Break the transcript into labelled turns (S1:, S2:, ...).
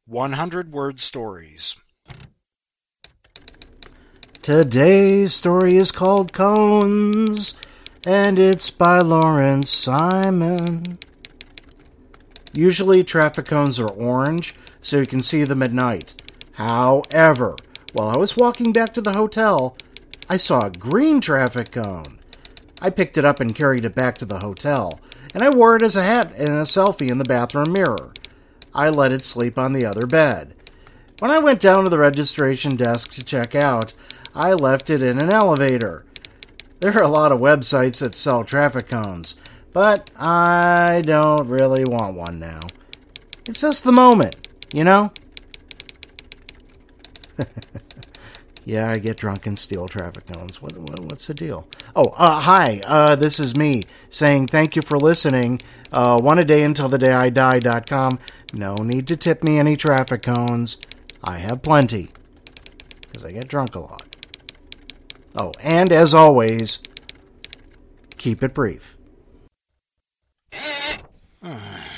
S1: 100-word stories.
S2: Today's story is called Cones, and it's by Lawrence Simon. Usually traffic cones are orange, so you can see them at night. However, while I was walking back to the hotel, I saw a green traffic cone. I picked it up and carried it back to the hotel, and I wore it as a hat and a selfie in the bathroom mirror. I let it sleep on the other bed. When I went down to the registration desk to check out, I left it in an elevator. There are a lot of websites that sell traffic cones, but I don't really want one now. It's just the moment, you know? Yeah, I get drunk and steal traffic cones. What's the deal? Hi, this is me saying thank you for listening. One a day until the day I die.com. No need to tip me any traffic cones. I have plenty, because I get drunk a lot. Oh, and as always, keep it brief.